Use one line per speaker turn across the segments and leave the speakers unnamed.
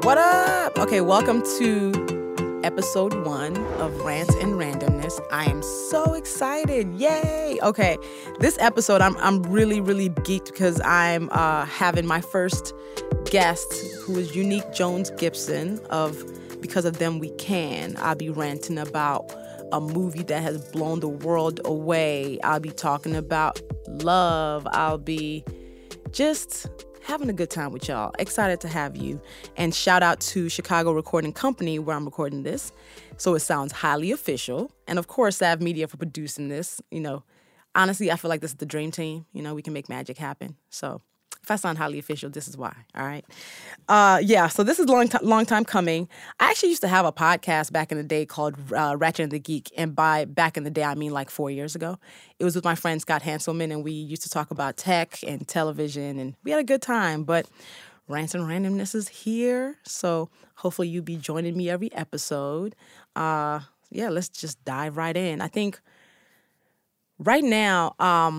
What up? Okay, welcome to episode 1 of Rants and Randomness. I am so excited. Yay! Okay, this episode I'm really geeked because I'm having my first guest, who is Unique Jones Gibson of Because of Them We Can. I'll be ranting about a movie that has blown the world away. I'll be talking about love. I'll be just having a good time with y'all. Excited to have you. And shout out to Chicago Recording Company, where I'm recording this, so it sounds highly official. And of course, Sav Media for producing this. You know, honestly, I feel like this is the dream team. You know, we can make magic happen. So if I sound highly official, this is why. All right. So this is long time coming. I actually used to have a podcast back in the day called Ratchet and the Geek. And by back in the day, I mean like 4 years ago. It was with my friend Scott Hanselman, and we used to talk about tech and television, and we had a good time. But Rants and Randomness is here. So hopefully you'll be joining me every episode. Let's just dive right in. I think right now,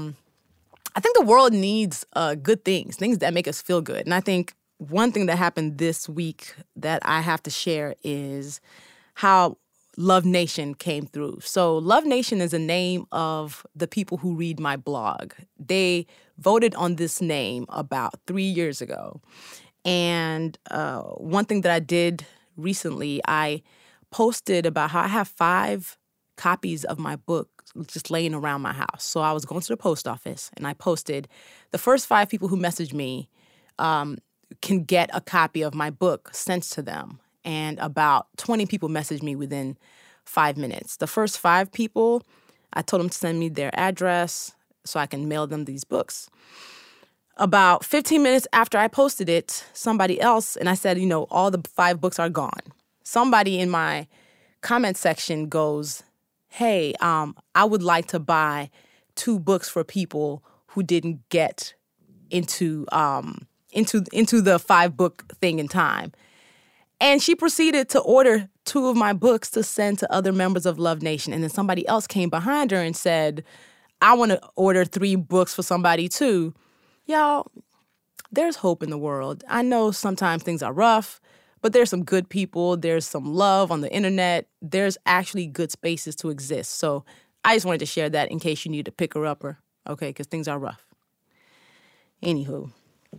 I think the world needs good things that make us feel good. And I think one thing that happened this week that I have to share is how Love Nation came through. So Love Nation is a name of the people who read my blog. They voted on this name about 3 years ago. And one thing that I did recently, I posted about how I have 5 copies of my book just laying around my house. So I was going to the post office and I posted the first 5 people who messaged me can get a copy of my book sent to them. And about 20 people messaged me within 5 minutes. The first 5 people, I told them to send me their address so I can mail them these books. About 15 minutes after I posted it, somebody else, and I said, all the 5 books are gone. Somebody in my comment section goes, hey, I would like to buy 2 books for people who didn't get into the 5-book thing in time. And she proceeded to order 2 of my books to send to other members of Love Nation. And then somebody else came behind her and said, I want to order 3 books for somebody too. Y'all, there's hope in the world. I know sometimes things are rough, but there's some good people. There's some love on the internet. There's actually good spaces to exist. So I just wanted to share that in case you need a picker-upper, okay, because things are rough. Anywho,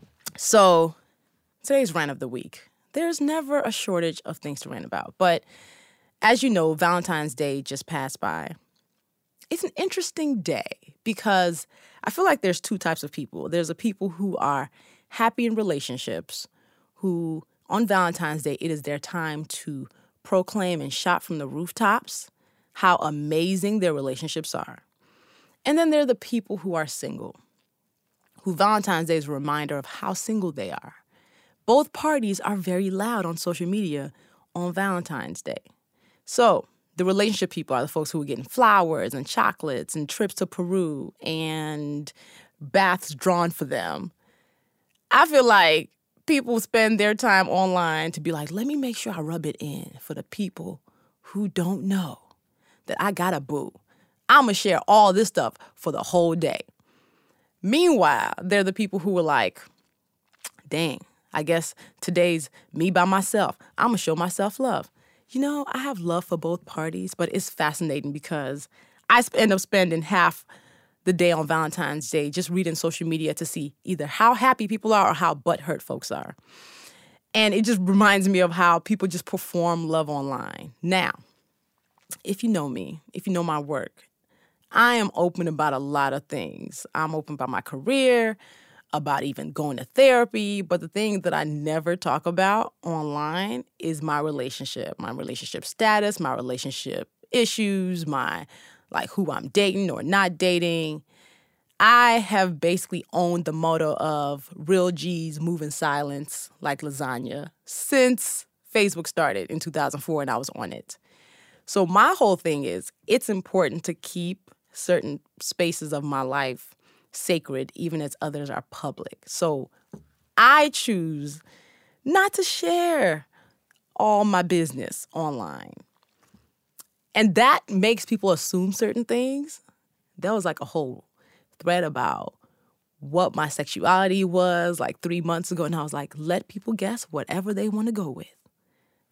so today's rant of the week. There's never a shortage of things to rant about. But as you know, Valentine's Day just passed by. It's an interesting day because I feel like there's 2 types of people. There's the people who are happy in relationships, who on Valentine's Day, it is their time to proclaim and shout from the rooftops how amazing their relationships are. And then there are the people who are single, who Valentine's Day is a reminder of how single they are. Both parties are very loud on social media on Valentine's Day. So the relationship people are the folks who are getting flowers and chocolates and trips to Peru and baths drawn for them. I feel like people spend their time online to be like, let me make sure I rub it in for the people who don't know that I got a boo. I'm going to share all this stuff for the whole day. Meanwhile, they're the people who were like, dang, I guess today's me by myself. I'm going to show myself love. I have love for both parties, but it's fascinating because I end up spending half the day on Valentine's Day just reading social media to see either how happy people are or how butthurt folks are. And it just reminds me of how people just perform love online. Now, if you know me, if you know my work, I am open about a lot of things. I'm open about my career, about even going to therapy. But the thing that I never talk about online is my relationship status, my relationship issues, who I'm dating or not dating. I have basically owned the motto of real G's move in silence like lasagna since Facebook started in 2004 and I was on it. So my whole thing is it's important to keep certain spaces of my life sacred even as others are public. So I choose not to share all my business online. And that makes people assume certain things. There was like a whole thread about what my sexuality was like 3 months ago. And I was like, let people guess whatever they want to go with.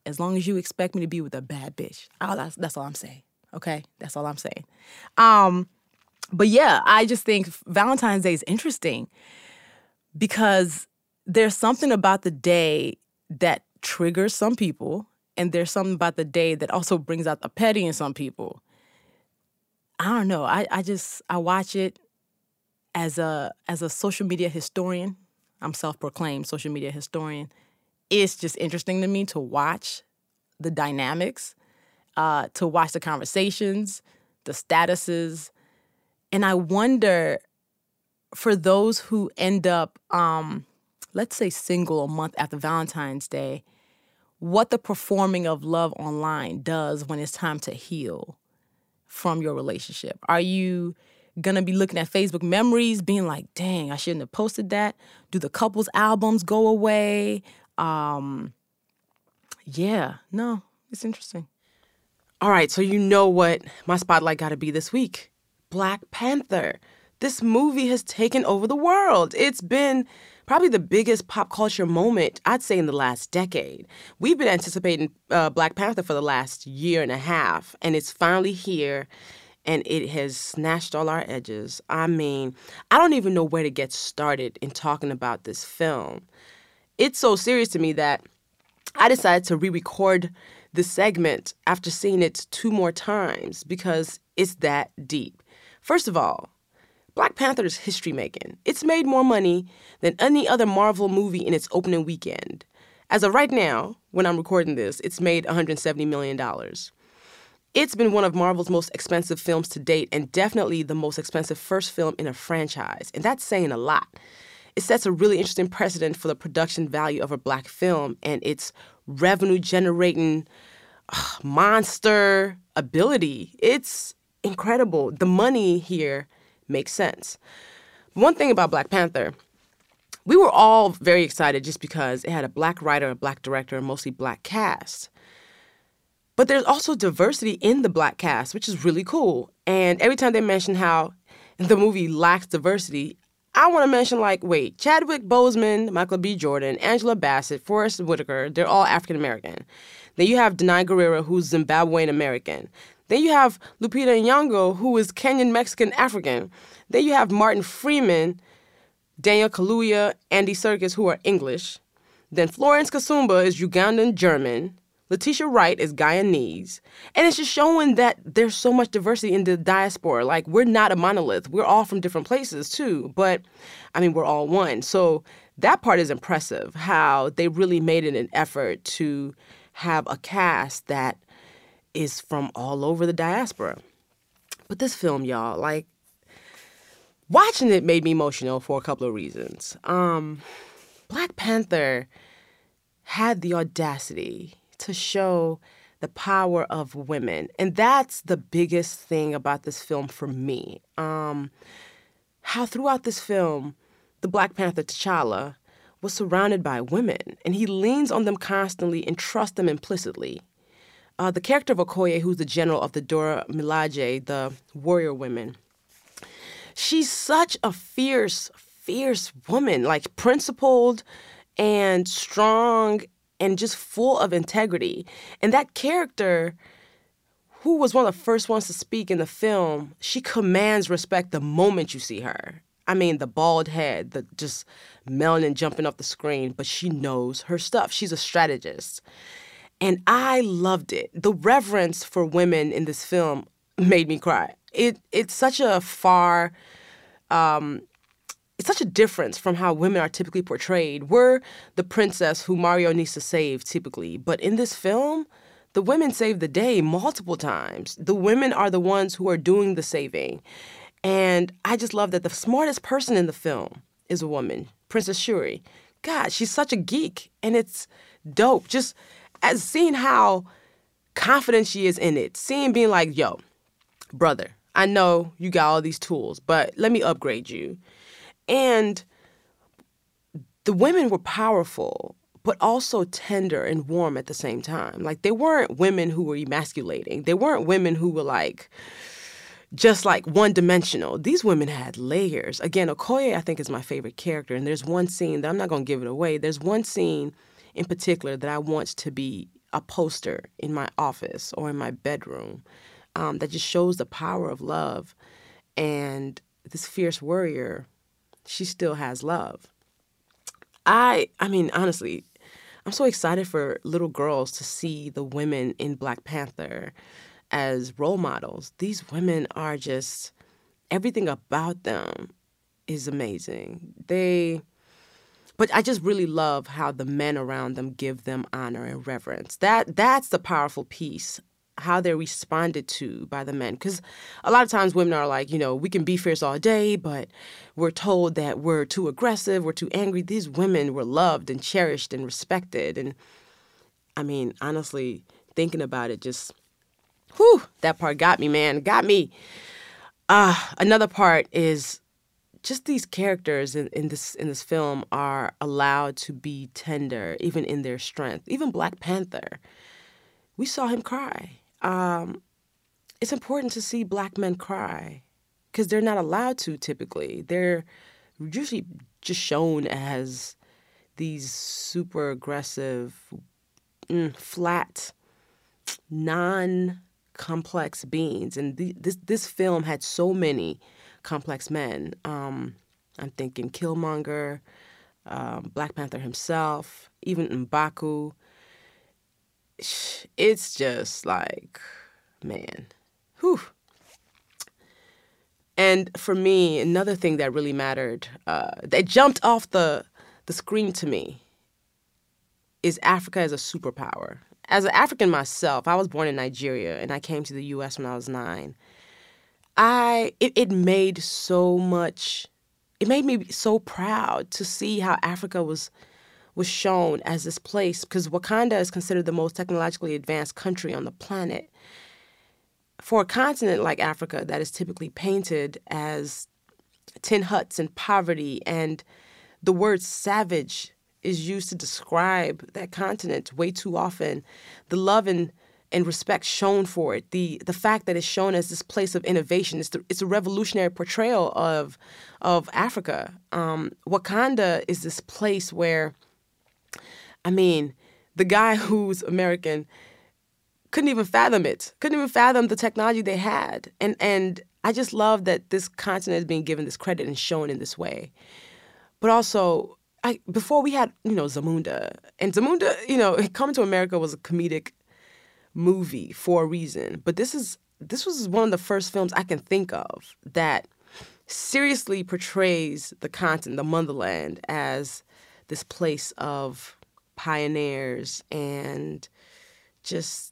as long as you expect me to be with a bad bitch. That's all I'm saying. Okay? That's all I'm saying. But yeah, I just think Valentine's Day is interesting because there's something about the day that triggers some people, and there's something about the day that also brings out the petty in some people. I don't know. I watch it as a social media historian. I'm self-proclaimed social media historian. It's just interesting to me to watch the dynamics, to watch the conversations, the statuses. And I wonder, for those who end up, let's say, single a month after Valentine's Day, what the performing of love online does when it's time to heal from your relationship. Are you going to be looking at Facebook memories, being like, dang, I shouldn't have posted that? Do the couples albums go away? Yeah, no, it's interesting.
All right, so you know what my spotlight got to be this week. Black Panther. This movie has taken over the world. It's been probably the biggest pop culture moment, I'd say, in the last decade. We've been anticipating Black Panther for the last year and a half, and it's finally here, and it has snatched all our edges. I mean, I don't even know where to get started in talking about this film. It's so serious to me that I decided to re-record this segment after seeing it 2 more times because it's that deep. First of all, Black Panther is history-making. It's made more money than any other Marvel movie in its opening weekend. As of right now, when I'm recording this, it's made $170 million. It's been one of Marvel's most expensive films to date and definitely the most expensive first film in a franchise. And that's saying a lot. It sets a really interesting precedent for the production value of a Black film and its revenue-generating monster ability. It's incredible. The money here makes sense. One thing about Black Panther, we were all very excited just because it had a Black writer, a Black director, and mostly Black cast. But there's also diversity in the Black cast, which is really cool. And every time they mention how the movie lacks diversity, I want to mention, Chadwick Boseman, Michael B. Jordan, Angela Bassett, Forrest Whitaker, they're all African-American. Then you have Denai Guerrero, who's Zimbabwean-American. Then you have Lupita Nyong'o, who is Kenyan-Mexican-African. Then you have Martin Freeman, Daniel Kaluuya, Andy Serkis, who are English. Then Florence Kasumba is Ugandan-German. Letitia Wright is Guyanese. And it's just showing that there's so much diversity in the diaspora. We're not a monolith. We're all from different places, too. But, we're all one. So that part is impressive, how they really made it an effort to have a cast that is from all over the diaspora. But this film, y'all, watching it made me emotional for a couple of reasons. Black Panther had the audacity to show the power of women. And that's the biggest thing about this film for me. How throughout this film, the Black Panther T'Challa was surrounded by women, and he leans on them constantly and trusts them implicitly. The character of Okoye, who's the general of the Dora Milaje, the warrior women, she's such a fierce woman, principled and strong and just full of integrity. And that character, who was one of the first ones to speak in the film, she commands respect the moment you see her. The bald head, the just melanin jumping off the screen, but she knows her stuff. She's a strategist. And I loved it. The reverence for women in this film made me cry. It's such a it's such a difference from how women are typically portrayed. We're the princess who Mario needs to save, typically. But in this film, the women save the day multiple times. The women are the ones who are doing the saving. And I just love that the smartest person in the film is a woman, Princess Shuri. God, she's such a geek, and it's dope. Just as seeing how confident she is in it, being like, yo, brother, I know you got all these tools, but let me upgrade you. And the women were powerful, but also tender and warm at the same time. They weren't women who were emasculating. They weren't women who were just one-dimensional. These women had layers. Again, Okoye, I think, is my favorite character. And there's one scene that I'm not going to give it away. There's one scene in particular that I want to be a poster in my office or in my bedroom that just shows the power of love. And this fierce warrior, she still has love. I mean, honestly, I'm so excited for little girls to see the women in Black Panther as role models. These women are just, everything about them is amazing. But I just really love how the men around them give them honor and reverence. That's the powerful piece, how they're responded to by the men. Because a lot of times women are like, we can be fierce all day, but we're told that we're too aggressive, we're too angry. These women were loved and cherished and respected. And I mean, honestly, thinking about it, just, whew, that part got me, man, got me. Another part is just these characters in this film are allowed to be tender, even in their strength. Even Black Panther, we saw him cry. It's important to see Black men cry because they're not allowed to typically. They're usually just shown as these super aggressive, flat, non-complex beings. And this film had so many complex men. I'm thinking Killmonger, Black Panther himself, even M'Baku. It's just like, man, whew. And for me, another thing that really mattered, that jumped off the screen to me, is Africa as a superpower. As an African myself, I was born in Nigeria and I came to the U.S. when I was 9. It made me so proud to see how Africa was shown as this place, because Wakanda is considered the most technologically advanced country on the planet. For a continent like Africa that is typically painted as tin huts and poverty, and the word savage is used to describe that continent way too often, the love and respect shown for it, the fact that it's shown as this place of innovation, it's a revolutionary portrayal of Africa. Wakanda is this place where, I mean, the guy who's American couldn't even fathom it, couldn't even fathom the technology they had. And I just love that this continent is being given this credit and shown in this way. But also, before we had, Zamunda. And Zamunda, Coming to America was a comedic movie for a reason. But this was one of the first films I can think of that seriously portrays the continent, the motherland, as this place of pioneers and just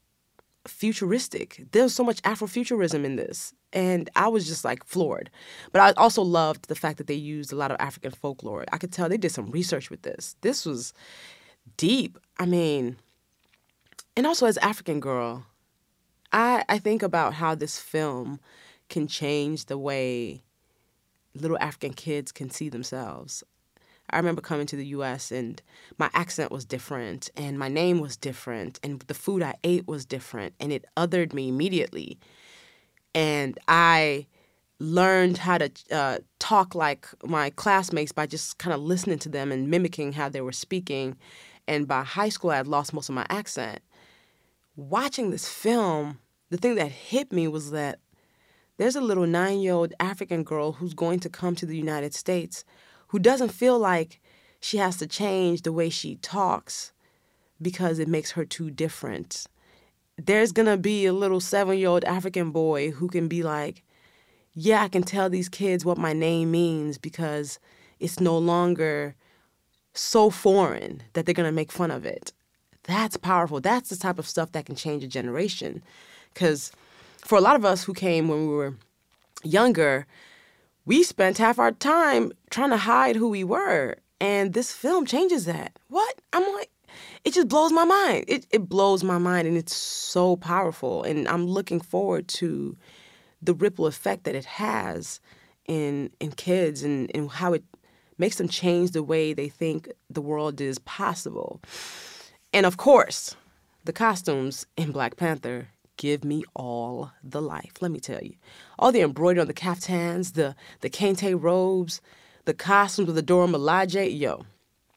futuristic. There's so much Afrofuturism in this. And I was just like floored. But I also loved the fact that they used a lot of African folklore. I could tell they did some research with this. This was deep. I mean, and also as African girl, I think about how this film can change the way little African kids can see themselves. I remember coming to the U.S. and my accent was different and my name was different and the food I ate was different and it othered me immediately. And I learned how to talk like my classmates by just kind of listening to them and mimicking how they were speaking. And by high school, I had lost most of my accent. Watching this film, the thing that hit me was that there's a little 9-year-old African girl who's going to come to the United States who doesn't feel like she has to change the way she talks because it makes her too different. There's going to be a little 7-year-old African boy who can be like, yeah, I can tell these kids what my name means because it's no longer so foreign that they're going to make fun of it. That's powerful. That's the type of stuff that can change a generation. Because for a lot of us who came when we were younger, we spent half our time trying to hide who we were. And this film changes that. What? I'm like, it just blows my mind. It blows my mind, and it's so powerful. And I'm looking forward to the ripple effect that it has in kids and how it makes them change the way they think the world is possible. And of course, the costumes in Black Panther give me all the life, let me tell you. All the embroidery on the kaftans, the kente robes, the costumes of the Dora Milaje, yo.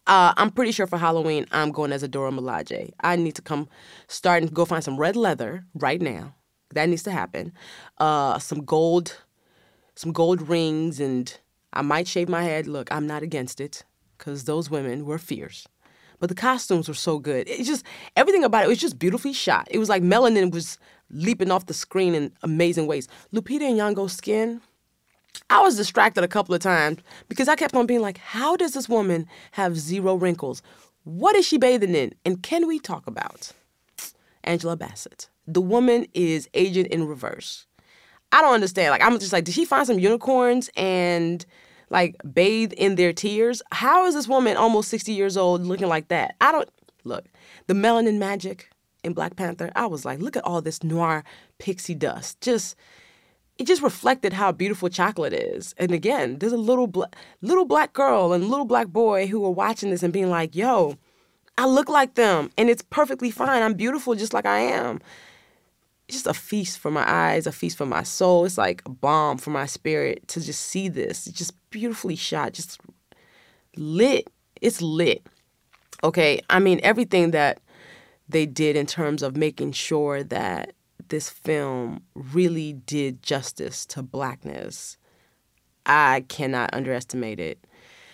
I'm pretty sure for Halloween, I'm going as a Dora Milaje. I need to start and go find some red leather right now. That needs to happen. Some gold rings, and I might shave my head. Look, I'm not against it because those women were fierce. But the costumes were so good. It just, everything about it was just beautifully shot. It was like melanin was leaping off the screen in amazing ways. Lupita Nyong'o's skin, I was distracted a couple of times because I kept on being like, how does this woman have 0 wrinkles? What is she bathing in? And can we talk about Angela Bassett? The woman is aging in reverse. I don't understand. Like, I'm just like, did she find some unicorns and like bathe in their tears? How is this woman almost 60 years old looking like that? Look, the melanin magic in Black Panther, I was like, look at all this noir pixie dust. It just reflected how beautiful chocolate is. And again, there's a little black girl and little black boy who were watching this and being like, yo, I look like them and it's perfectly fine. I'm beautiful just like I am. It's just a feast for my eyes, a feast for my soul. It's like a balm for my spirit to just see this. It's just beautifully shot, just lit. It's lit. Okay, I mean, everything that they did in terms of making sure that this film really did justice to Blackness, I cannot underestimate it.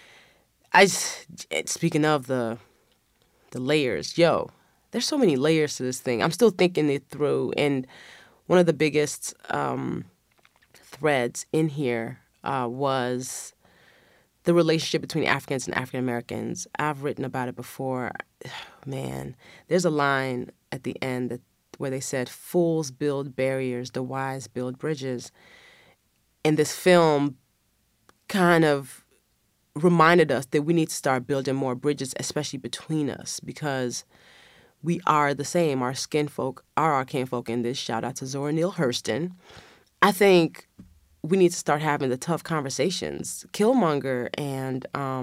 Speaking of the layers, yo, there's so many layers to this thing. I'm still thinking it through. And one of the biggest threads in here was the relationship between Africans and African Americans. I've written about it before. Man, there's a line at the end where they said, fools build barriers, the wise build bridges. And this film kind of reminded us that we need to start building more bridges, especially between us, because we are the same. Our kinfolk are our kinfolk in this. Shout out to Zora Neale Hurston. I think we need to start having the tough conversations. Killmonger and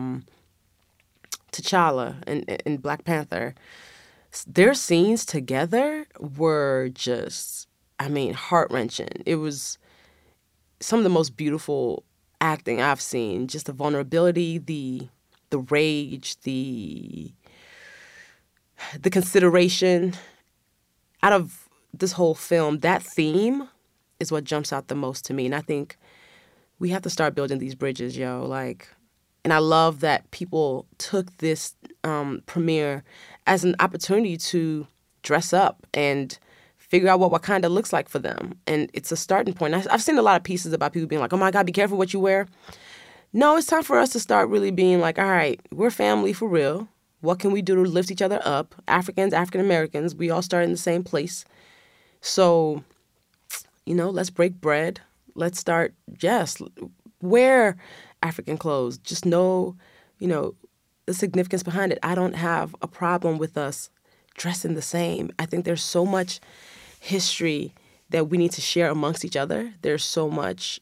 T'Challa and Black Panther, their scenes together were just, heart-wrenching. It was some of the most beautiful acting I've seen. Just the vulnerability, the rage, the consideration. Out of this whole film, that theme is what jumps out the most to me. And I think we have to start building these bridges, yo. And I love that people took this premiere as an opportunity to dress up and figure out what Wakanda looks like for them. And it's a starting point. I've seen a lot of pieces about people being like, oh my God, be careful what you wear. No, it's time for us to start really being like, all right, we're family for real. What can we do to lift each other up? Africans, African Americans, we all start in the same place. So, let's break bread. Let's start, wear African clothes. Just know, the significance behind it. I don't have a problem with us dressing the same. I think there's so much history that we need to share amongst each other. There's so much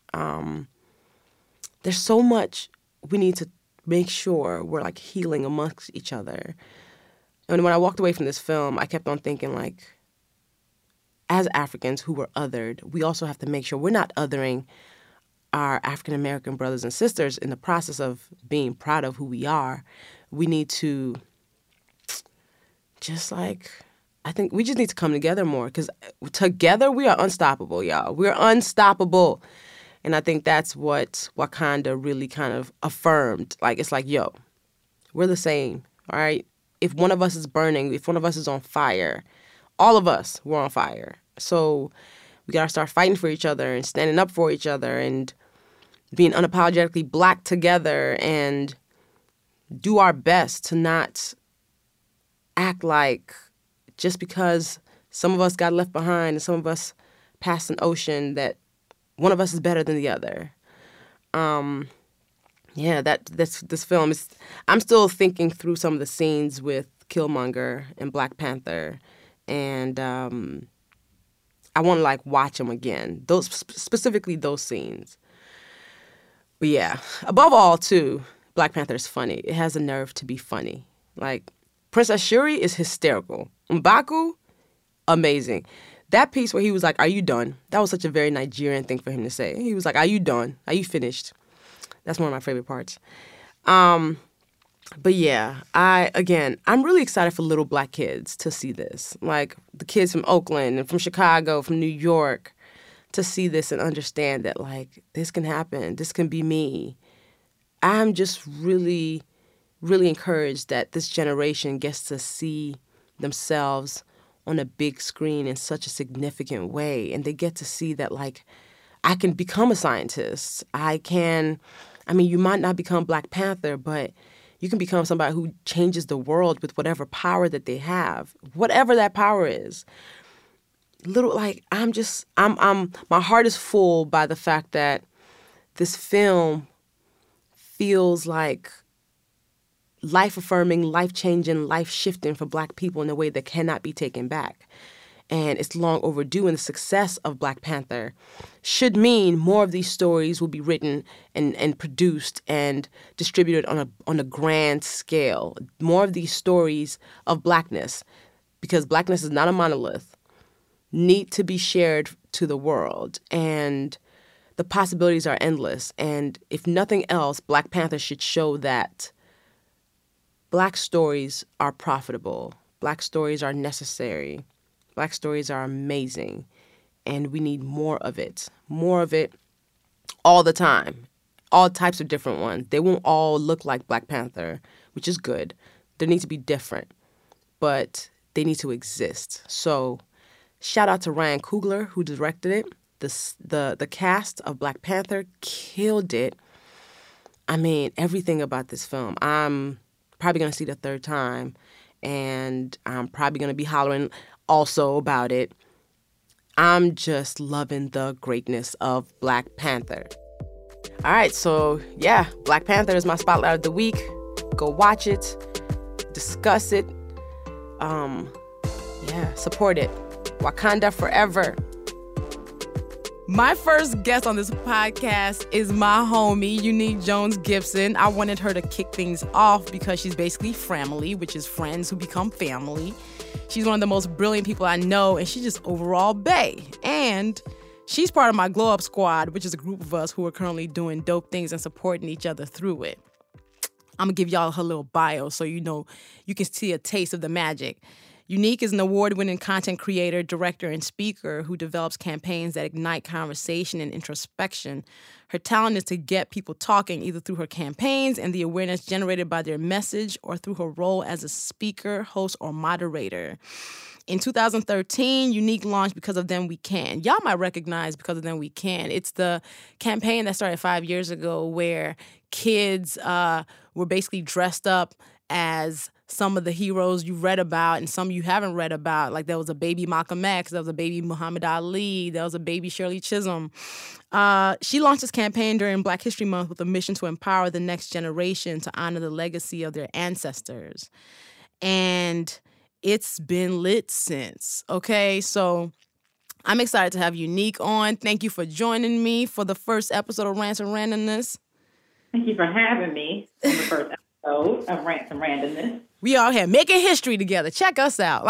we need to make sure we're healing amongst each other. And when I walked away from this film, I kept on thinking as Africans who were othered, we also have to make sure we're not othering our African American brothers and sisters in the process of being proud of who we are. We need to I think we just need to come together more, because together we are unstoppable, y'all. We're unstoppable. And I think that's what Wakanda really kind of affirmed. It's yo, we're the same, all right? If one of us is burning, if one of us is on fire, all of us, we're on fire. So we got to start fighting for each other and standing up for each other and being unapologetically Black together, and do our best to not act like just because some of us got left behind and some of us passed an ocean that one of us is better than the other. This film is. I'm still thinking through some of the scenes with Killmonger and Black Panther, and I want to watch them again. Those specifically those scenes. But yeah, above all, too, Black Panther is funny. It has the nerve to be funny. Princess Shuri is hysterical. M'Baku, amazing. That piece where he was like, are you done? That was such a very Nigerian thing for him to say. He was like, are you done? Are you finished? That's one of my favorite parts. But yeah, I'm really excited for little Black kids to see this. Like the kids from Oakland and from Chicago, from New York, to see this and understand that, like, this can happen. This can be me. I'm just really, really encouraged that this generation gets to see themselves on a big screen in such a significant way. And they get to see that, like, I can become a scientist. You might not become Black Panther, but you can become somebody who changes the world with whatever power that they have, whatever that power is. My heart is full by the fact that this film feels like life-affirming, life-changing, life-shifting for Black people in a way that cannot be taken back. And it's long overdue, and the success of Black Panther should mean more of these stories will be written and produced and distributed on a grand scale. More of these stories of Blackness, because Blackness is not a monolith, need to be shared to the world. And the possibilities are endless. And if nothing else, Black Panther should show that Black stories are profitable. Black stories are necessary. Black stories are amazing, and we need more of it all the time, all types of different ones. They won't all look like Black Panther, which is good. They need to be different, but they need to exist. So shout out to Ryan Coogler, who directed it. The cast of Black Panther killed it. I mean, everything about this film. I'm probably going to see it a third time, and I'm probably going to be hollering also about it. I'm just loving the greatness of Black Panther. All right, so yeah, Black Panther is my spotlight of the week. Go watch it, discuss it, support it. Wakanda forever.
My first guest on this podcast is my homie, Unique Jones Gibson. I wanted her to kick things off because she's basically family, which is friends who become family. She's one of the most brilliant people I know, and she's just overall bae. And she's part of my Glow Up Squad, which is a group of us who are currently doing dope things and supporting each other through it. I'm going to give y'all her little bio so you know you can see a taste of the magic. Unique is an award-winning content creator, director, and speaker who develops campaigns that ignite conversation and introspection. Her talent is to get people talking either through her campaigns and the awareness generated by their message or through her role as a speaker, host, or moderator. In 2013, Unique launched Because of Them We Can. Y'all might recognize Because of Them We Can. It's the campaign that started 5 years ago where kids were basically dressed up as some of the heroes you read about and some you haven't read about. Like there was a baby Malcolm X, there was a baby Muhammad Ali, there was a baby Shirley Chisholm. She launched this campaign during Black History Month with a mission to empower the next generation to honor the legacy of their ancestors. And it's been lit since, okay? So I'm excited to have Unique on. Thank you for joining me for the first episode of Rants and Randomness.
Thank you for having me on the first episode of Rants and Randomness.
We all here making history together. Check us out.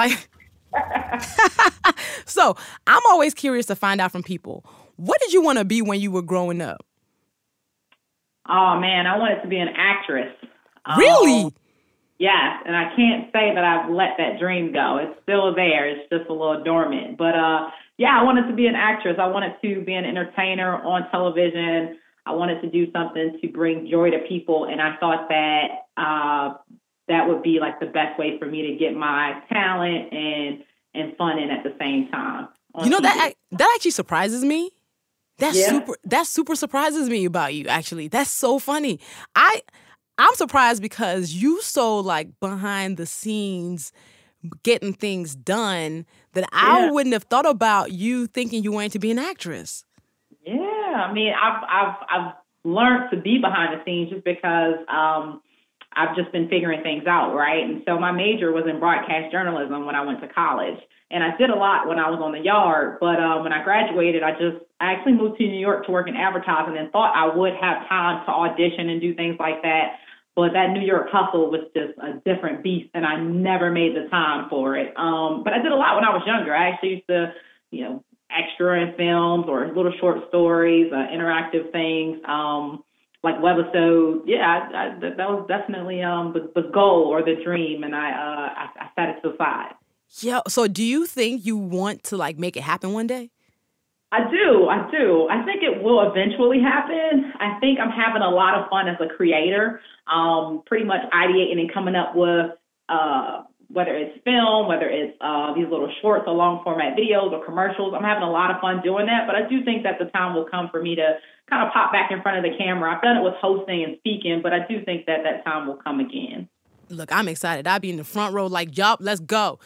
So I'm always curious to find out from people, what did you want to be when you were growing up?
Oh, man, I wanted to be an actress.
Really?
Yes, and I can't say that I've let that dream go. It's still there. It's just a little dormant. But, I wanted to be an actress. I wanted to be an entertainer on television. I wanted to do something to bring joy to people, and I thought that that would be like the best way for me to get my talent and fun in at the same time.
You know, that actually surprises me. That super surprises me about you, actually. That's so funny. I'm surprised because you so like behind the scenes getting things done that I wouldn't have thought about you thinking you wanted to be an actress.
Yeah, I mean, I've learned to be behind the scenes just because I've just been figuring things out, right? And so my major was in broadcast journalism when I went to college. And I did a lot when I was on the yard. But when I graduated, I actually moved to New York to work in advertising and thought I would have time to audition and do things like that. But that New York hustle was just a different beast, and I never made the time for it. But I did a lot when I was younger. I actually used to, extra in films or little short stories, interactive things. like webisodes. Yeah, that was definitely the goal or the dream, and I set it to the side.
Yeah. So do you think you want to like make it happen one day?
I do. I think it will eventually happen. I think I'm having a lot of fun as a creator, pretty much ideating and coming up with whether it's film, whether it's these little shorts or long format videos or commercials. I'm having a lot of fun doing that, but I do think that the time will come for me to kind of pop back in front of the camera. I've done it with hosting and speaking, but I do think that that time will come again.
Look, I'm excited. I'll be in the front row like, yup, let's go.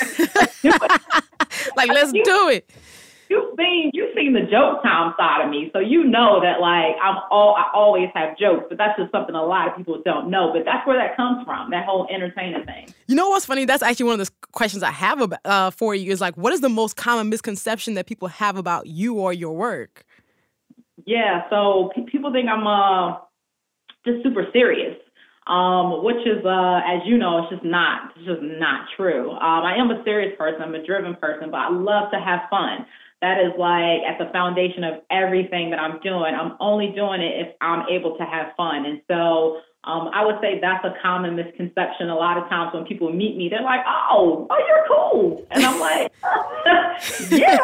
Like, let's do it.
You've seen the joke time side of me, so you know that like I always have jokes, but that's just something a lot of people don't know. But that's where that comes from, that whole entertainer thing.
You know what's funny? That's actually one of the questions I have about, for you is like, what is the most common misconception that people have about you or your work?
Yeah, so people think I'm just super serious, which is, as you know, it's just not true. I am a serious person. I'm a driven person, but I love to have fun. That is like at the foundation of everything that I'm doing. I'm only doing it if I'm able to have fun. And so I would say that's a common misconception. A lot of times when people meet me, they're like, oh, you're cool. And I'm like, yeah.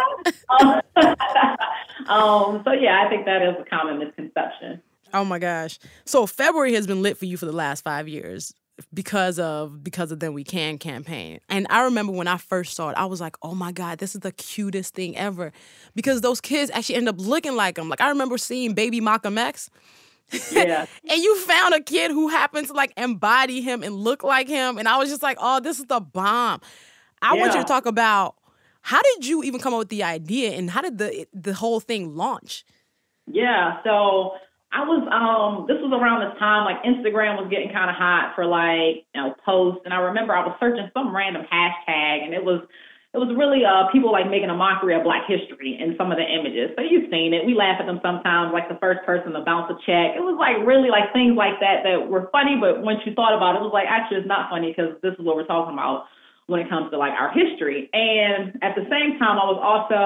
So yeah, I think that is a common misconception.
Oh my gosh. So February has been lit for you for the last 5 years because of Then We Can campaign. And I remember when I first saw it, I was like, oh my God, this is the cutest thing ever. Because those kids actually end up looking like him. Like I remember seeing baby Malcolm X.
Yeah.
And you found a kid who happened to like embody him and look like him. And I was just like, oh, this is the bomb. I want you to talk about how did you even come up with the idea and how did the whole thing launch?
Yeah, so I was, this was around this time, like Instagram was getting kind of hot for like, posts. And I remember I was searching some random hashtag and it was really people like making a mockery of Black history in some of the images. So you've seen it. We laugh at them sometimes, like the first person to bounce a check. It was like really like things like that were funny. But once you thought about it, it was like, actually, it's not funny because this is what we're talking about when it comes to like our history. And at the same time, it was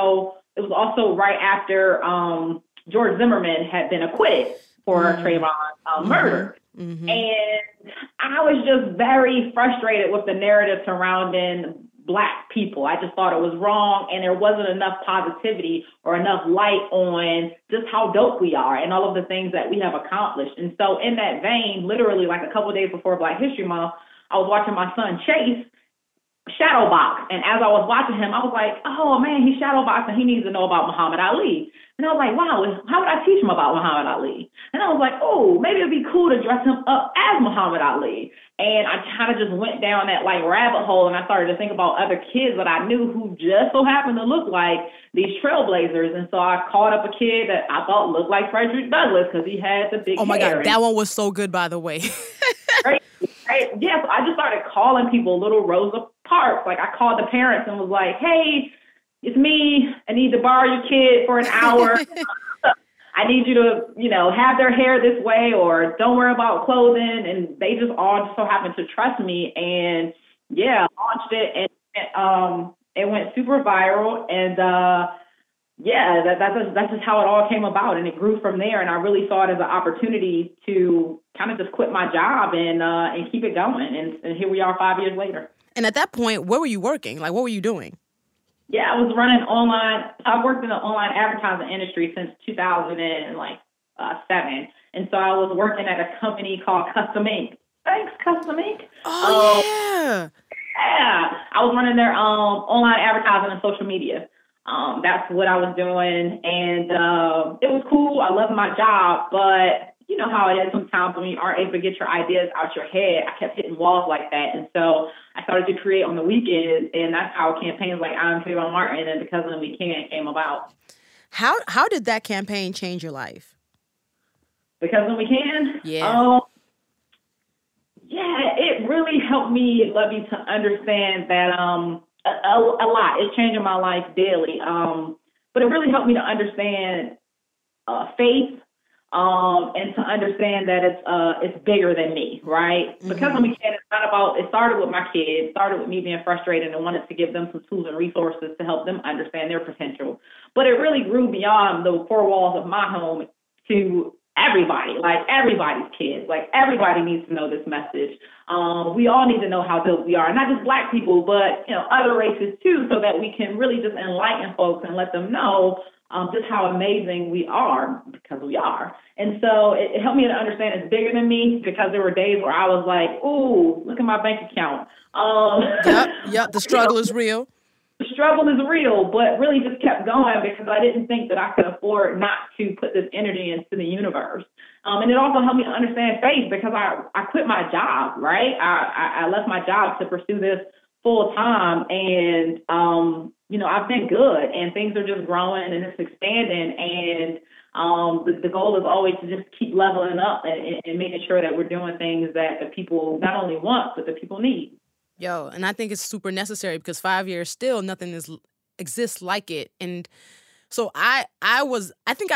also right after George Zimmerman had been acquitted for Trayvon's murder. Mm-hmm. And I was just very frustrated with the narrative surrounding Black people. I just thought it was wrong and there wasn't enough positivity or enough light on just how dope we are and all of the things that we have accomplished. And so in that vein, literally like a couple of days before Black History Month, I was watching my son Chase shadowbox. And as I was watching him, I was like, oh man, he's shadowboxing. He needs to know about Muhammad Ali. And I was like, wow, how would I teach him about Muhammad Ali? And I was like, oh, maybe it'd be cool to dress him up as Muhammad Ali. And I kind of just went down that like rabbit hole and I started to think about other kids that I knew who just so happened to look like these trailblazers. And so I called up a kid that I thought looked like Frederick Douglass because he had the big hair.
Oh my God, that one was so good, by the way.
Right? Yeah, so I just started calling people little Rosa Parks. Like I called the parents and was like, hey, it's me. I need to borrow your kid for an hour. I need you to, have their hair this way or don't worry about clothing. And they just all so happened to trust me. And yeah, launched it and it went super viral. And that's just how it all came about. And it grew from there. And I really saw it as an opportunity to kind of just quit my job and keep it going. And here we are 5 years later. And
at that point, where were you working? Like, what were you doing?
Yeah, I was running online. I've worked in the online advertising industry since 2007. And so I was working at a company called Custom Ink. Thanks, Custom Ink.
Oh, yeah.
Yeah. I was running their online advertising and social media. That's what I was doing. And it was cool. I loved my job. But you know how it is sometimes when you aren't able to get your ideas out your head. I kept hitting walls like that. And so I started to create on the weekends. And that's how campaigns like I'm Trayvon Martin and Because Then We Can came about.
How did that campaign change your life?
Because Then We Can?
Yeah.
Yeah, it really helped me, Lovey, to understand that a lot. It's changing my life daily. But it really helped me to understand faith. And to understand that it's bigger than me, right? Mm-hmm. Because Then We Can, it's not about, it started with my kids, started with me being frustrated and wanted to give them some tools and resources to help them understand their potential. But it really grew beyond the four walls of my home to everybody, like everybody's kids, like everybody needs to know this message. We all need to know how dope we are, not just Black people, but other races too, so that we can really just enlighten folks and let them know just how amazing we are, because we are. And so it helped me to understand it's bigger than me, because there were days where I was like, ooh, look at my bank account.
Yep. The struggle is real.
The struggle is real, but really just kept going because I didn't think that I could afford not to put this energy into the universe. And it also helped me to understand faith, because I quit my job, right? I left my job to pursue this full time, and I've been good, and things are just growing and it's expanding, and the goal is always to just keep leveling up and making sure that we're doing things that the people not only want, but the people need.
Yo, and I think it's super necessary, because 5 years still nothing exists like it. And so I was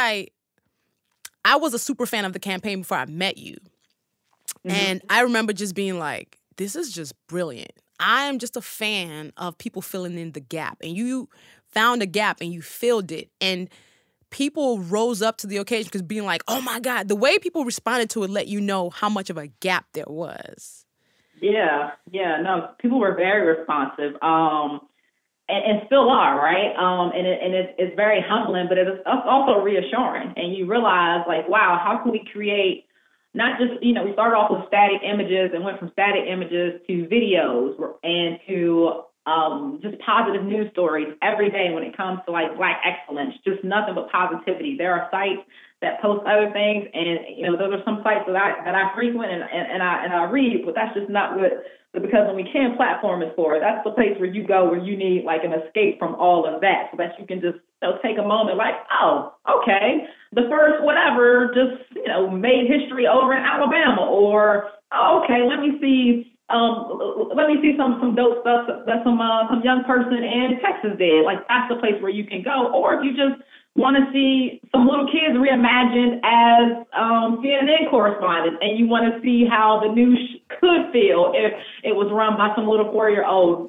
a super fan of the campaign before I met you. Mm-hmm. And I remember just being like, this is just brilliant. I am just a fan of people filling in the gap. And you found a gap and you filled it. And people rose up to the occasion, because being like, oh my God, the way people responded to it let you know how much of a gap there was.
Yeah, no, people were very responsive, and still are, right? And it's very humbling, but it's also reassuring. And you realize, like, wow, how can we create not just, we started off with static images and went from static images to videos and to just positive news stories every day when it comes to like Black excellence, just nothing but positivity. There are sites that post other things, and those are some sites that I frequent and I read, but that's just not what the Because When We Can platform is for. That's the place where you go when you need like an escape from all of that, so that you can just take a moment like, oh, okay, the first whatever just made history over in Alabama, or oh, okay, let me see some dope stuff that some young person in Texas did. Like, that's the place where you can go. Or if you just want to see some little kids reimagined as CNN correspondents, and you want to see how the news could feel if it was run by some little 4-year-old.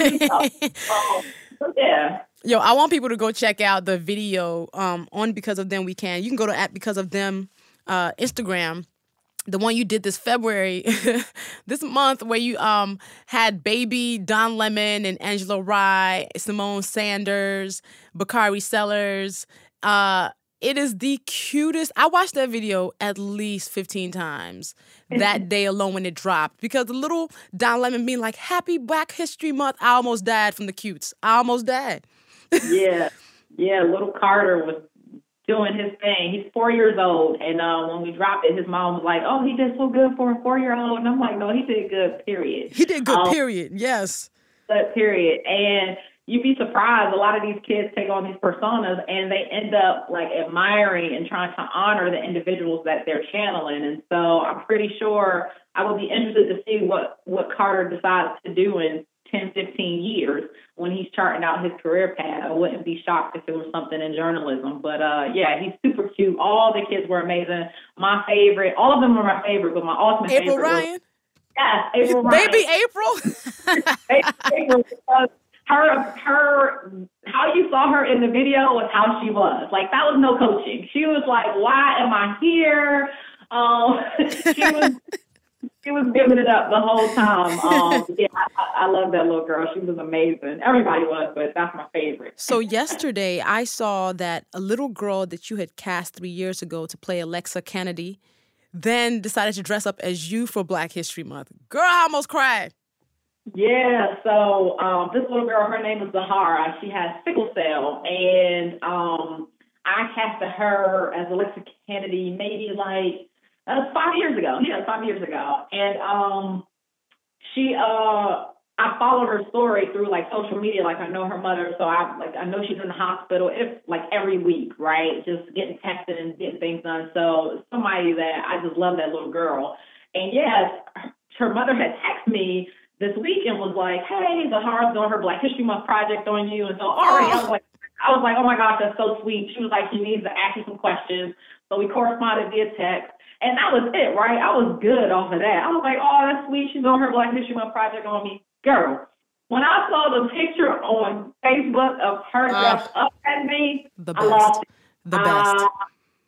Yeah.
Yo, I want people to go check out the video on Because of Them We Can. You can go to @BecauseOfThem Instagram. The one you did this February, this month, where you had baby Don Lemon and Angela Rye, Simone Sanders, Bakari Sellers. It is the cutest. I watched that video at least 15 times that day alone when it dropped, because the little Don Lemon being like, Happy Black History Month. I almost died from the cutes. I almost died.
Yeah. Little Carter was doing his thing. He's 4 years old, and when we dropped it, his mom was like, oh, he did so good for a 4-year-old. And I'm like, no, he did good, period.
He did good, period. Yes.
Good, period. And you'd be surprised, a lot of these kids take on these personas, and they end up like admiring and trying to honor the individuals that they're channeling. And so I'm pretty sure I would be interested to see what Carter decides to do in 10, 15 years when he's charting out his career path. I wouldn't be shocked if it was something in journalism. But yeah, he's super cute. All the kids were amazing. My favorite, all of them were my favorite, but my ultimate
April
favorite
Ryan?
Yes, April Ryan.
Baby April?
April, because her, how you saw her in the video was how she was. Like, that was no coaching. She was like, why am I here? She was giving it up the whole time. Yeah, I love that little girl. She was amazing. Everybody was, but that's my favorite.
So yesterday, I saw that a little girl that you had cast 3 years ago to play Alexa Kennedy then decided to dress up as you for Black History Month. Girl, I almost cried.
Yeah, so this little girl, her name is Zahara. She has sickle cell, and I casted her as Alexa Kennedy maybe like, that was 5 years ago. Yeah, 5 years ago. And I followed her story through like social media. Like, I know her mother, so I know she's in the hospital every week, right? Just getting tested and getting things done. So somebody that I just love, that little girl. And yes, her mother had texted me this week and was like, hey, Zahara's doing her Black History Month project on you. And so already I was like, oh my gosh, that's so sweet. She was like, she needs to ask you some questions. So we corresponded via text. And that was it, right? I was good off of that. I was like, oh, that's sweet. She's doing her Black History Month project on me. Girl, when I saw the picture on Facebook of her dressed up as me,
I lost it. The best.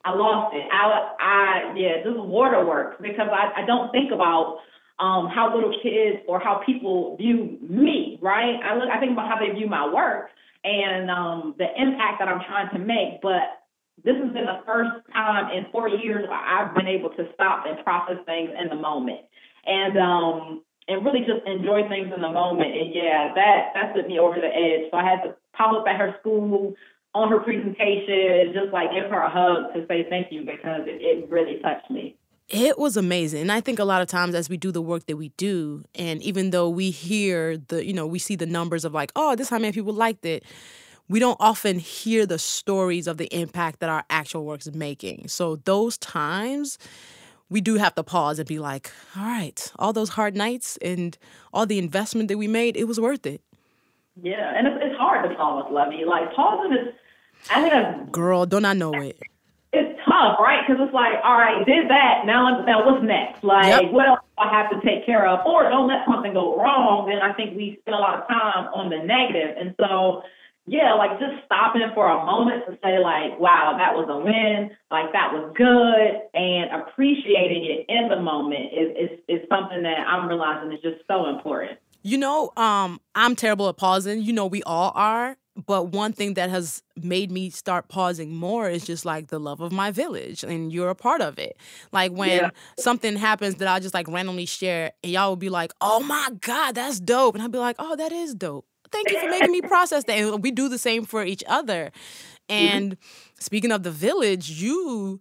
I lost it. This is waterworks because I don't think about how little kids or how people view me, right? I think about how they view my work and the impact that I'm trying to make. But this has been the first time in 4 years where I've been able to stop and process things in the moment and really just enjoy things in the moment. And yeah, that put me over the edge. So I had to pop up at her school on her presentation, just like give her a hug to say thank you because it really touched me.
It was amazing. And I think a lot of times as we do the work that we do, and even though we hear we see the numbers of like, oh, this how many people liked it, we don't often hear the stories of the impact that our actual work is making. So those times we do have to pause and be like, all right, all those hard nights and all the investment that we made, it was worth it.
Yeah, and it's hard to pause, Lovey. Like, pausing is, I think that's...
Girl, don't I know it?
It's tough, right? Because it's like, all right, did that, now what's next? Like, What else do I have to take care of? Or don't let something go wrong, then I think we spend a lot of time on the negative. And so... yeah, like just stopping for a moment to say like, wow, that was a win, like that was good, and appreciating it in the moment is something that I'm realizing is just so important.
I'm terrible at pausing. We all are. But one thing that has made me start pausing more is just like the love of my village, and you're a part of it. Like when something happens that I'll just like randomly share, and y'all will be like, oh my God, that's dope. And I'll be like, oh, that is dope. Thank you for making me process that. And we do the same for each other. And speaking of the village, you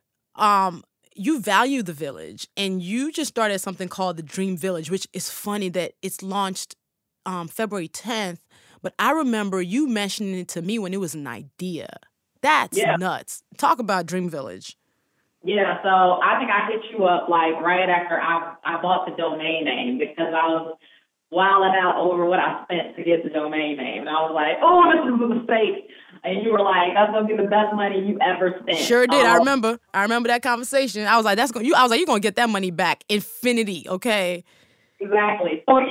value the village, and you just started something called the Dream Village, which is funny that it's launched February 10th. But I remember you mentioning it to me when it was an idea. That's nuts. Talk about Dream Village.
Yeah, so I think I hit you up like right after I bought the domain name because I was wilding out over what I spent to get the domain name. And I was like, oh, this is a mistake. And you were like, that's going to be the best money you ever spent.
Sure did. I remember that conversation. I was like, you're going to get that money back. Infinity, okay?
Exactly. So,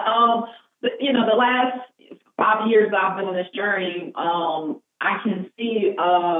the last 5 years I've been on this journey, I can see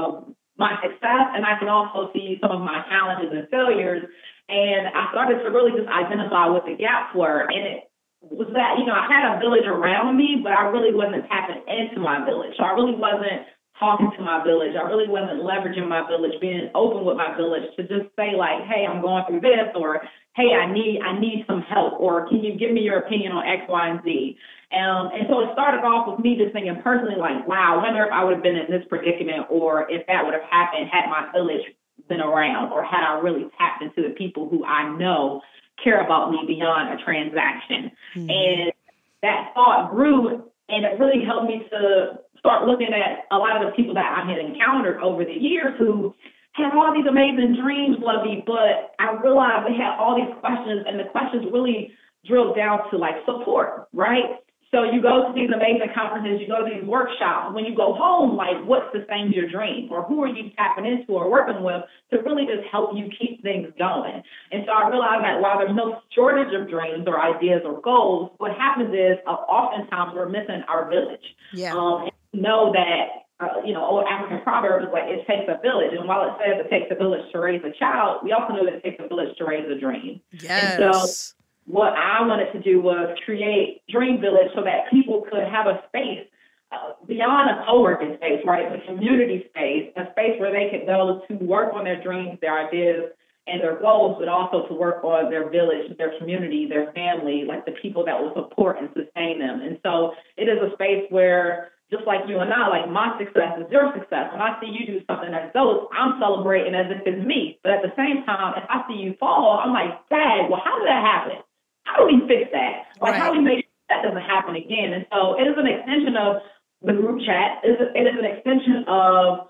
my success, and I can also see some of my challenges and failures. And I started to really just identify what the gaps were. And it was that, I had a village around me, but I really wasn't tapping into my village. So I really wasn't talking to my village. I really wasn't leveraging my village, being open with my village to just say like, hey, I'm going through this, or hey, I need some help, or can you give me your opinion on X, Y, and Z? And so it started off with me just thinking personally like, wow, I wonder if I would have been in this predicament, or if that would have happened had my village been around, or had I really tapped into the people who I know care about me beyond a transaction. Mm-hmm. And that thought grew, and it really helped me to start looking at a lot of the people that I had encountered over the years who had all these amazing dreams, Lovey, but I realized they had all these questions, and the questions really drilled down to like support, right? So you go to these amazing conferences, you go to these workshops. When you go home, like, what sustains your dream? Or who are you tapping into or working with to really just help you keep things going? And so I realized that while there's no shortage of dreams or ideas or goals, what happens is oftentimes we're missing our village. Yeah. And you know that, old African proverb is like, it takes a village. And while it says it takes a village to raise a child, we also know that it takes a village to raise a dream.
Yes.
And so what I wanted to do was create Dream Village so that people could have a space beyond a co-working space, right? A community space, a space where they could go to work on their dreams, their ideas, and their goals, but also to work on their village, their community, their family, like the people that will support and sustain them. And so it is a space where, just like you and I, like my success is your success. When I see you do something that's dope, I'm celebrating as if it's me. But at the same time, if I see you fall, I'm like, dang, well, how did that happen? How do we fix that? Like, How do we make sure that doesn't happen again? And so it is an extension of the group chat. It is an extension of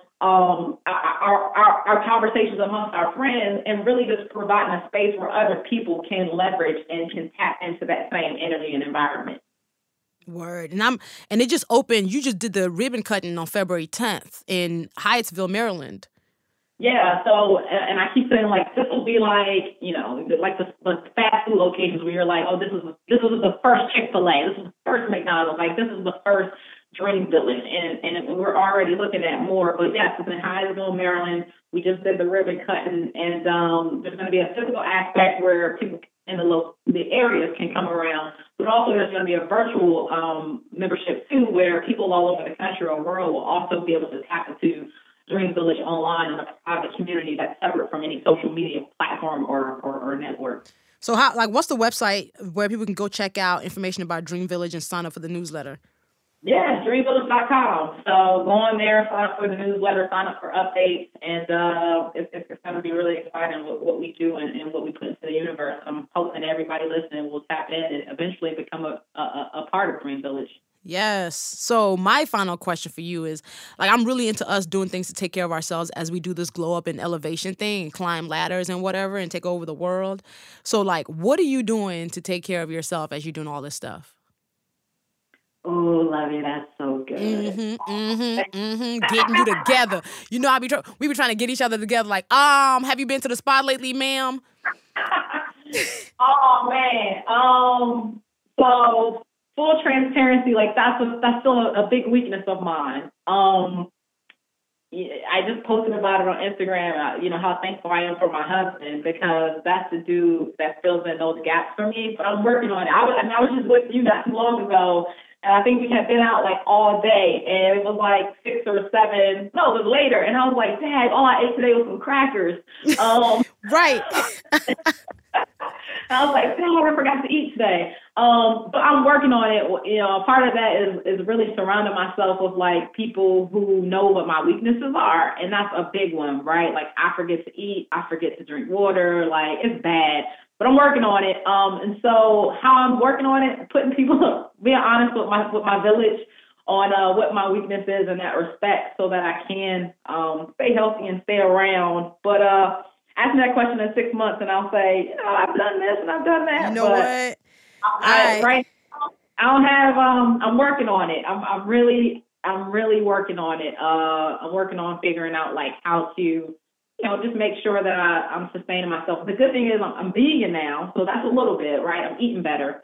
our conversations amongst our friends, and really just providing a space where other people can leverage and can tap into that same energy and environment.
Word. And it just opened. You just did the ribbon cutting on February 10th in Hyattsville, Maryland.
Yeah, so, and I keep saying, like, this will be like, like the fast food locations where you're like, oh, this is the first Chick-fil-A, this is the first McDonald's, like, this is the first Dream Village, and we're already looking at more. But yes, it's in Hyattsville, Maryland. We just did the ribbon cutting, and there's going to be a physical aspect where people in the areas can come around, but also there's going to be a virtual membership too, where people all over the country or world will also be able to tap into Dream Village online in a private community that's separate from any social media platform or network.
So what's the website where people can go check out information about Dream Village and sign up for the newsletter?
Yeah, dreamvillage.com. So go on there, sign up for the newsletter, sign up for updates, and it's going to be really exciting what we do and what we put into the universe. I'm hoping everybody listening will tap in and eventually become a part of Dream Village.
Yes. So my final question for you is, I'm really into us doing things to take care of ourselves as we do this glow up and elevation thing and climb ladders and whatever and take over the world. So, what are you doing to take care of yourself as you're doing all this stuff?
Oh, Lovey, that's so good.
Getting you together. You know, we be trying to get each other together. Have you been to the spa lately, ma'am?
Oh man. So full transparency, that's still a big weakness of mine. I just posted about it on Instagram. How thankful I am for my husband, because that's the dude that fills in those gaps for me. But I'm working on it. I was just with you not too long ago. And I think we had been out all day, and it was 6 or 7. No, it was later. And I was like, Dad, all I ate today was some crackers.
Right.
And I was like, Dad, I forgot to eat today. But I'm working on it. Part of that is really surrounding myself with people who know what my weaknesses are, and that's a big one, right? I forget to eat, I forget to drink water. It's bad. But I'm working on it. And so how I'm working on it, being honest with my village on what my weakness is in that respect, so that I can stay healthy and stay around. But ask me that question in 6 months, and I'll say, I've done this and I've done that.
You know what?
Right now, I don't have. I'm working on it. I'm really working on it. I'm working on figuring out how to, just make sure that I'm sustaining myself. The good thing is I'm vegan now, so that's a little bit, right? I'm eating better.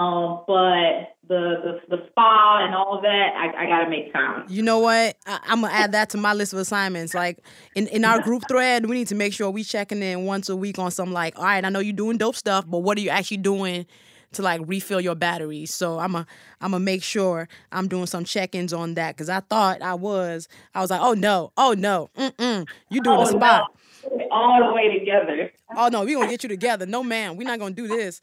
But the spa and all of that, I got to make time.
You know what? I'm going to add that to my list of assignments. In our group thread, we need to make sure we checking in once a week on some all right, I know you're doing dope stuff, but what are you actually doing to refill your batteries? So I'm a make sure I'm doing some check-ins on that, because I thought I was like, oh no, you doing a spot.
No. All the way together.
Oh no, we gonna get you together. No ma'am, we're not gonna do this.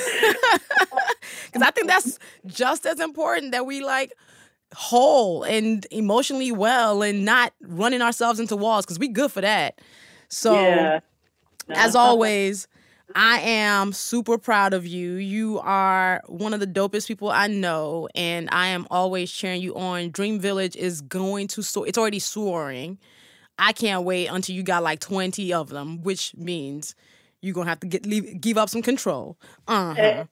Because I think that's just as important, that we whole and emotionally well and not running ourselves into walls, because we good for that. So
yeah.
As always, I am super proud of you. You are one of the dopest people I know, and I am always cheering you on. Dream Village is going to soar. It's already soaring. I can't wait until you got 20 of them, which means you're going to have to give up some control.
Yeah,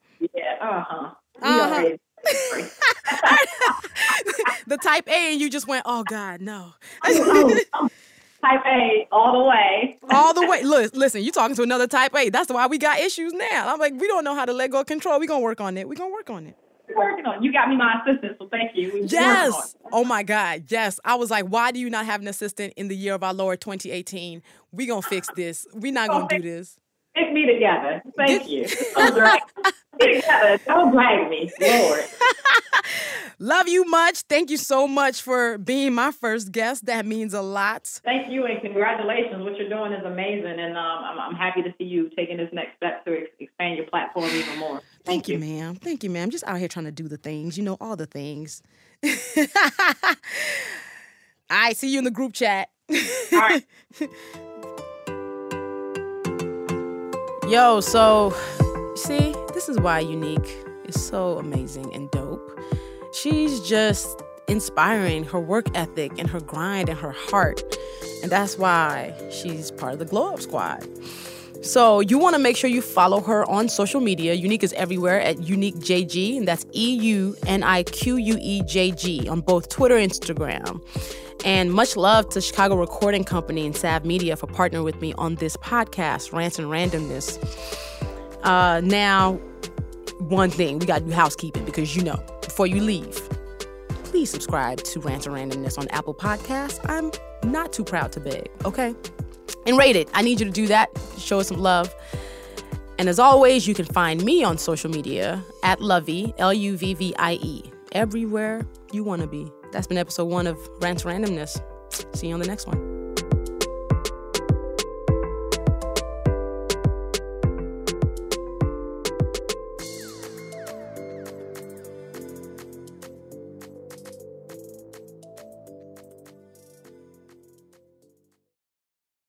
The type A, and you just went, oh, God, no.
Type A all the way.
All the way. Listen, you talking to another type A. That's why we got issues now. I'm we don't know how to let go of control. We're going to work on it. Working on it.
You got me my assistant, so thank you.
Yes. Oh, my God. Yes. I was like, why do you not have an assistant in the year of our Lord 2018? We're going to fix this. We're not going to do this.
Pick me together. Thank you. Don't drag me together. Don't drag me, Lord.
Love you much. Thank you so much for being my first guest. That means a lot.
Thank you, and congratulations. What you're doing is amazing, and I'm happy to see you taking this next step to expand your platform even more.
Thank you, ma'am. Thank you, ma'am. Just out here trying to do the things, all the things. All right, see you in the group chat.
All right.
Yo, so, see, this is why Unique is so amazing and dope. She's just inspiring, her work ethic and her grind and her heart. And that's why she's part of the Glow Up Squad. So you want to make sure you follow her on social media. Unique is everywhere at UniqueJG, and that's EUNIQUEJG on both Twitter and Instagram. And much love to Chicago Recording Company and Sav Media for partnering with me on this podcast, Rants and Randomness. Now, one thing, we got to do housekeeping because, before you leave, please subscribe to Rant and Randomness on Apple Podcasts. I'm not too proud to beg, okay? And rate it. I need you to do that. Show us some love. And as always, you can find me on social media at Luvvie, Luvvie, everywhere you want to be. That's been episode 1 of Rant and Randomness. See you on the next one.